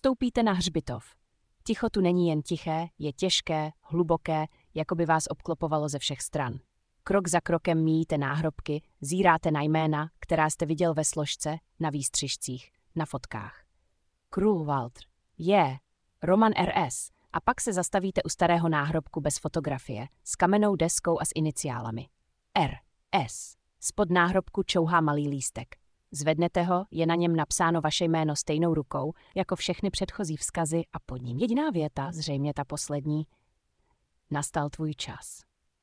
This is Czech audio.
Vstoupíte na hřbitov. Ticho tu není jen tiché, je těžké, hluboké, jako by vás obklopovalo ze všech stran. Krok za krokem míjíte náhrobky, zíráte na jména, která jste viděl ve složce, na výstřižcích, na fotkách. Grünwald. Roman R.S. A pak se zastavíte u starého náhrobku bez fotografie, s kamennou deskou a s iniciálami. R.S. Spod náhrobku čouhá malý lístek. Zvednete ho, je na něm napsáno vaše jméno stejnou rukou, jako všechny předchozí vzkazy a pod ním jediná věta, zřejmě ta poslední. Nastal tvůj čas.